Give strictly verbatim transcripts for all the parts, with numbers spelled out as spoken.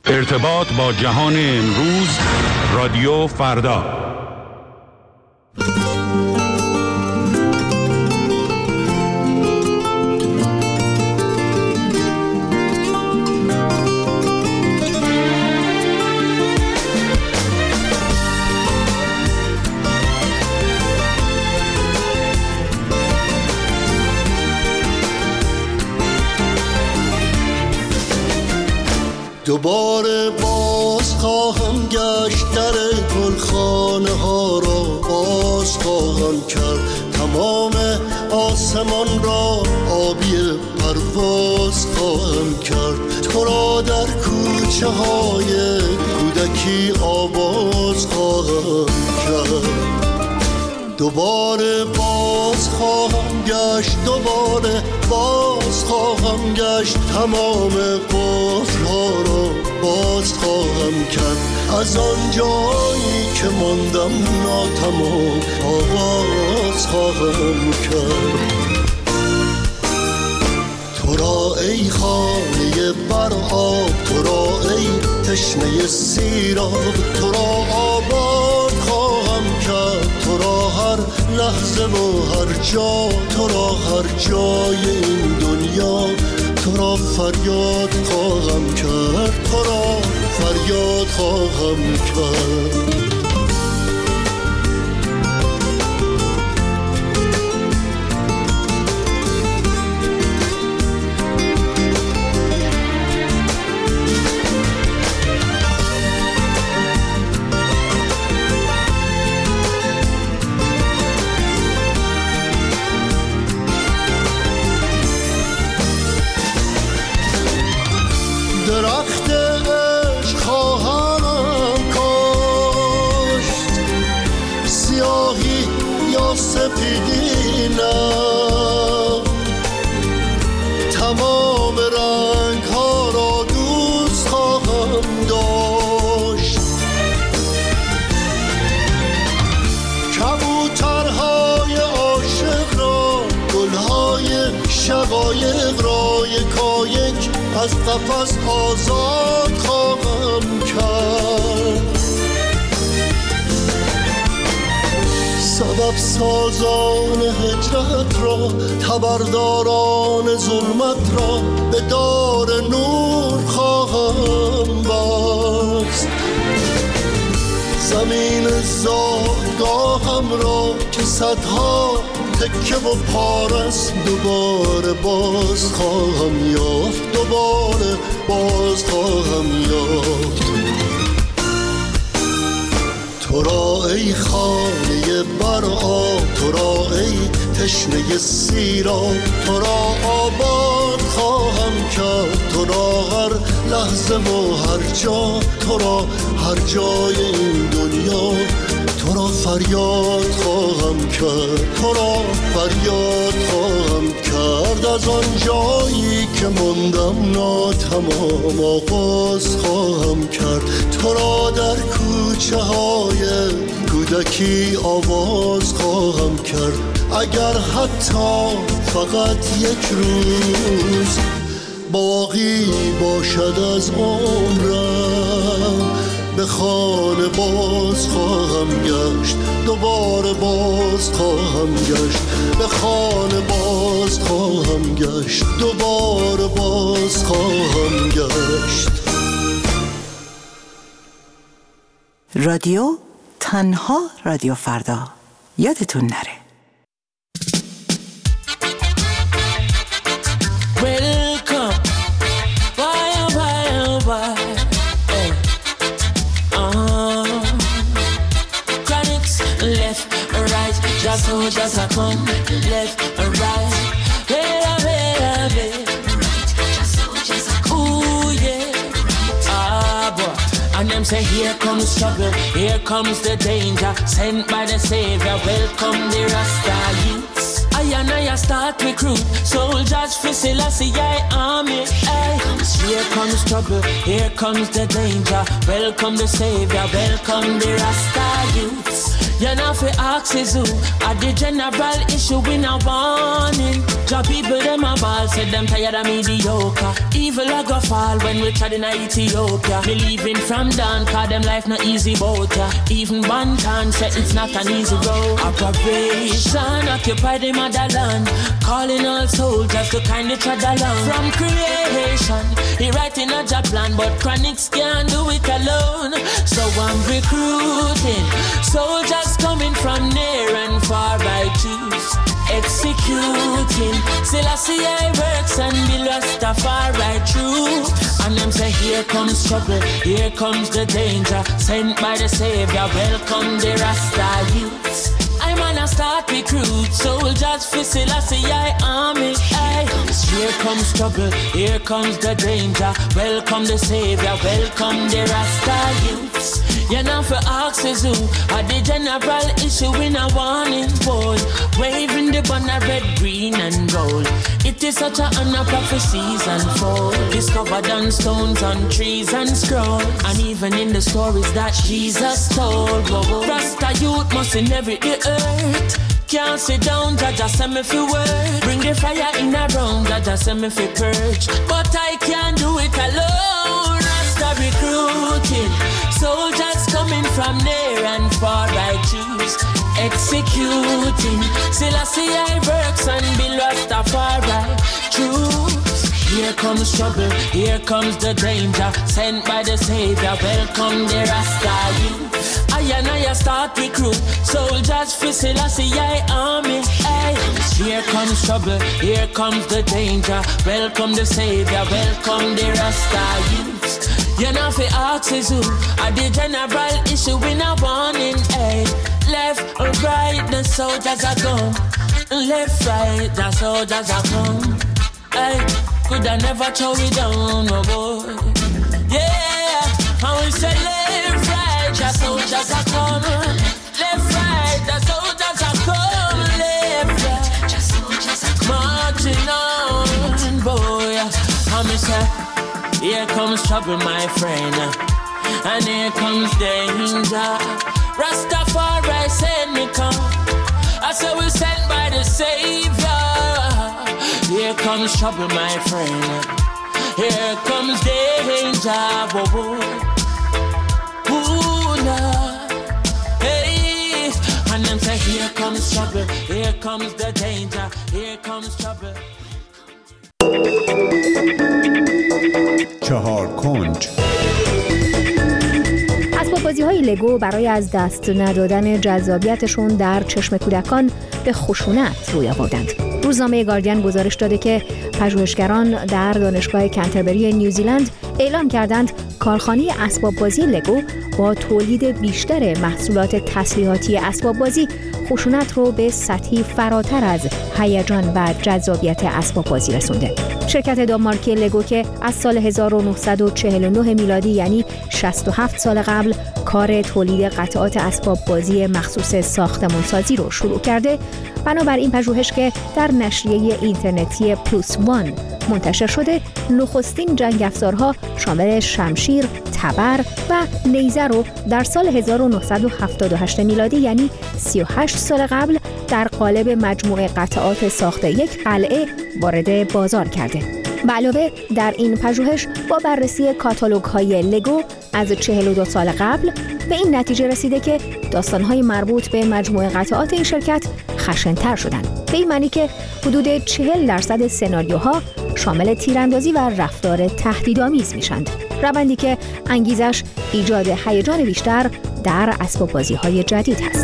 ارتباط با جهان امروز، رادیو فردا. دوباره باز خواهم گشت، در گلخانه ها را باز خواهم کرد، تمام آسمان را آبی پرواز خواهم کرد، تو را در کوچه های کودکی آواز خواهم کرد. دوباره باز خواهم گشت، دوباره باز خواهم گشت، تمام قفل‌ها را باز خواهم کرد، از آن جایی که ماندم ناتمام آغاز خواهم کرد. تو را ای خانه بر آب، تو را ای تشنه سیراب، تو را آباد خواهم کرد، تو را هر لحظه و هر جا، تو را هر جای این دنیا، تو را فریاد خواهم کرد، تو را فریاد خواهم کرد. درخت عشق خواهم کاشت، سیاهی یا سپیدی نه، تمام رنگ ها را دوست خواهم داشت، کبوترهای عاشق را، گلهای شقایق را یکایک از قفس آزاد خواهم کرد. سبب سازان هجرت را، خبرداران ظلمت را به دار نور خواهم بست. زمین زادگاهم را که صدها تکه و پارست، دوباره باز خواهم یافت، دوباره باز خواهم یافت. تو را ای خانه بر آب، تو را ای تشنه سیراب، تو را آباد خواهم کرد، تو را هر لحظه و هر جا، تو را هر جای این دنیا، تو را فریاد خواهم کرد، تو را فریاد خواهم کرد، از آن جایی که ماندم ناتمام آغاز خواهم کرد، تو را در کوچه های کودکی آواز خواهم کرد. اگر حتی فقط یک روز باقی باشد از عمرم، به خانه باز خواهم گشت، دوباره باز خواهم گشت، به خانه باز خواهم گشت، دوباره باز خواهم گشت. رادیو تنها رادیو فردا، یادتون نره. Welcome, why, why, why, hey. uh, Chronics, left, right, just so, just a come, left, right, wait, wait, wait, right, just so, just a come, ooh, yeah, ah, boy, and them say, here comes trouble, here comes the danger, sent by the Savior, welcome the Rasta youths. I and I start recruit soldiers for Selassie I army. Ay. Here comes trouble, here comes the danger. Welcome the Savior, welcome the Rasta youths. You know fi ask is who. At the general issue we no warning. Job people them a ball, said them tired of mediocre. Evil a go fall when we tried in Ethiopia. Believing from down, cause them life not easy bout ya. Even Bantan said it's not an easy road. Operation occupy the motherland, calling all soldiers to kindly tread along. From creation, he writing a job plan, but chronics can't do it alone. So I'm recruiting soldiers coming from near and far. I choose executing. Selassie I works and be lost a far right through. And them say here comes trouble, here comes the danger. Sent by the Savior, welcome the Rasta youths. I'm on a start recruit soldiers for Selassie I army. Aye. Here comes trouble, here comes the danger. Welcome the Savior, welcome the Rasta youths. You know for axes who are the general issue in a warning boy. Waving the banner red, green and gold. It is such an honor prophecies unfold. Discovered on stones, on trees and scroll. And even in the stories that Jesus told. Whoa, Rasta youth must inherit the earth. Can't sit down, Jaja send me fi work. Bring the fire in a room, Jaja send me fi purge. But I can't do it alone. Rasta recruiting soldiers coming from near and far. I choose executing. Selassie I works and be lost a far right truth. Here comes trouble, here comes the danger. Sent by the Savior, welcome the Rasta youth. I and I start recruit soldiers for Selassie I army. Ay. Here comes trouble, here comes the danger. Welcome the Savior, welcome the Rasta youth. You know fi ask is who are the general issue in a warning. Ay. Left or right, the soldiers are gone. Left, right, the soldiers are gone. Ay. Could I never throw it down, no boy. Yeah, I will say left, right, the soldiers are coming. Left, right, the soldiers are coming. Left, right, the soldiers are coming. Marching on, boy. I me say, here comes trouble, my friend, and here comes danger. Rastafari send me come. I say we sent by the Savior. Here comes trouble, my friend. Here comes danger. Whoa, whoa. Ooh, Lord. Hey, and them say, here comes trouble. Here comes the danger. Here comes trouble. چهار کنج. اسباب بازی‌های لگو برای از دست ندادن جذابیتشون در چشم کودکان به خشونت روی آوردند. روزنامه گاردین گزارش داده که پژوهشگران در دانشگاه کنتربری نیوزیلند اعلام کردند کارخانه اسباب بازی لگو با تولید بیشتر محصولات تسلیحاتی اسباب بازی خشونت رو به سطحی فراتر از هیجان و جذابیت اسباب بازی رسونده. شرکت دانمارکی لگو که از سال هزار و نهصد و چهل و نه میلادی یعنی شصت و هفت سال قبل کار تولید قطعات اسباب بازی مخصوص ساختمانسازی رو شروع کرده، بنابراین پژوهش که در نشریه اینترنتی پلوس وان منتشر شده، نخستین جنگ افزارها شامل شمشیر، تبر و نیزه رو در سال هزار و نهصد و هفتاد و هشت میلادی یعنی سی و هشت سال قبل در قالب مجموعه قطعات ساخت یک قلعه وارد بازار کرده. به علاوه در این پژوهش با بررسی کاتالوگ‌های لگو از چهل و دو سال قبل به این نتیجه رسیده که داستان‌های مربوط به مجموعه قطعات این شرکت خشن‌تر شدند. به این معنی که حدود چهل درصد سناریوها شامل تیراندازی و رفتار تهدیدآمیز میشند. روندی که انگیزش ایجاد هیجان بیشتر در اسباب بازی‌های جدید هست.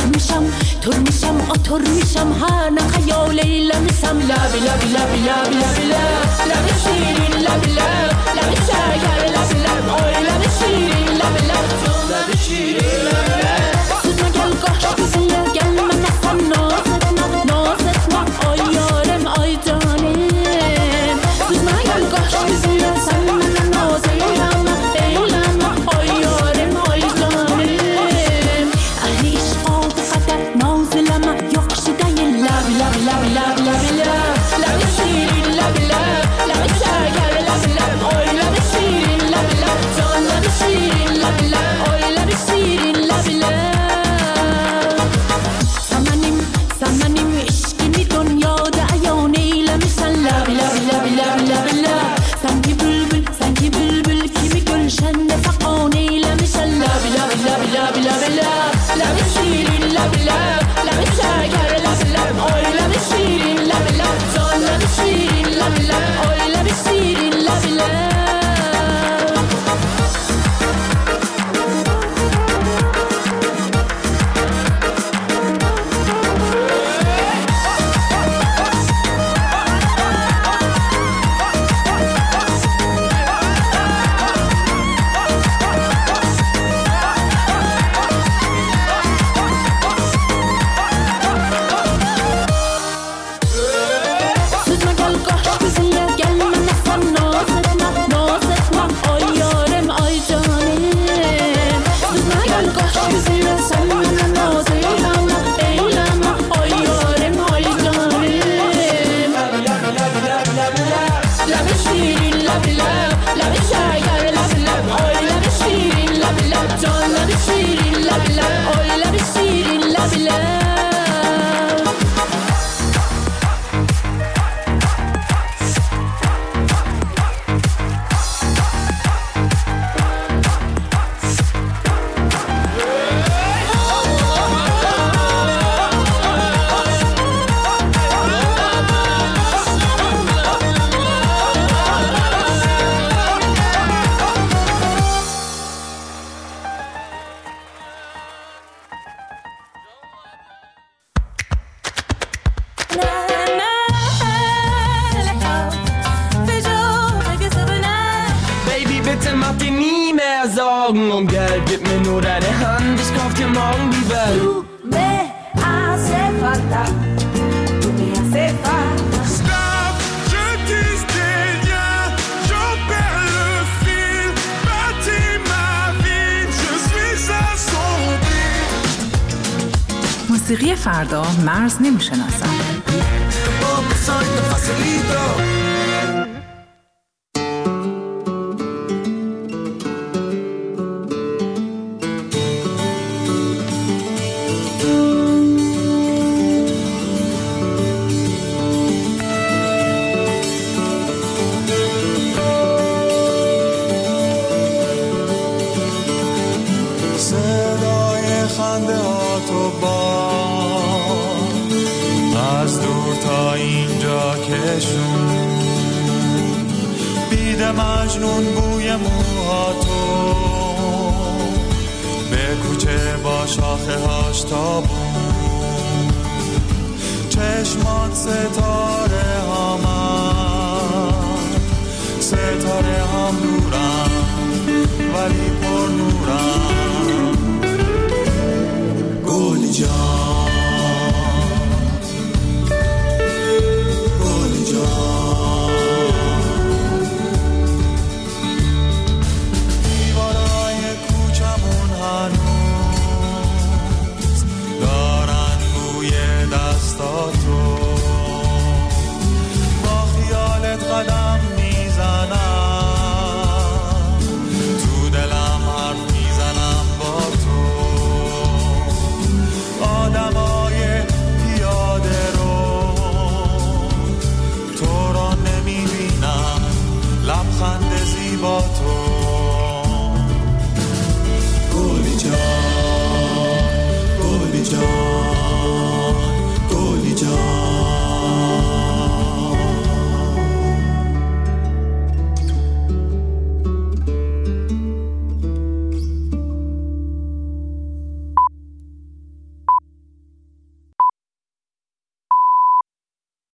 تر میشم تر میشم آتر میشم هر نه خیالی لمسم لبی لبی لبی لبی لبی لب لبی شیرین لبی لب لبی شکر لبی لب آی لبی شیرین لبی لب لبی شیرین لبی لب سوزما گل گاش گزله گل من نسم نازت ما نازت ما آی یارم آی جانم سوزما گل گاش گزله سم من نازیلم ایلم آی یارم آی جانم اهلی عشقا بقدر نازلم یخشیده لبی لبی لبی لبی لبی لب لبی شیرین لبی لب لبی شکر لبی لب آی لبی شیرین لبی لب جان لبی شیرین لبی لب آی لبی شیرین لبی لب سمنیم سمنیم عشقی دنیادا ایانی لمسن لبی لبی لبی لبی لبی لب سنگی بلبل سنگی بلبل kimi gülşen faqani لمسن لبی لبی لبی لبی لبی لب لبی شیرین لبی لب لبی شکر لبی لب آی لبی شیرین لبی لب جان لبی شیرین لبی لب آی لبی شیرین لبی لب سوزما گل گاش گزله گل من نسم نازت ما نازت ما آی یارم آی جانم سوزما گل گاش گزله سم من نازیلم ایلم آی یارم آی جانم لبی شیرین لبی لب لبی شکر لبی لب آی لبی شیرین لبی لب جان لبی شیرین لبی لب آی لبی شیرین لبی لب Baby, bitte mach dir nie mehr Sorgen um Geld. Gib mir nur deine Hand, ich kauf dir morgen die Welt. Tú me hace falta, tú me hace falta. Stop, je tisse des liens, j'en perds le fil. Bâtis ma vie, je suis assombri. موسیقی فردا مرز نمیشناسد. Poco soy tan facilito. صدای خنده ها تو با از دور تا اینجا کشون بیده مجنون بوی موها تو به کوچه با شاخه هاش تابون چشمات ستاره هامن ستاره هم نورم ولی پر نورم گلی جان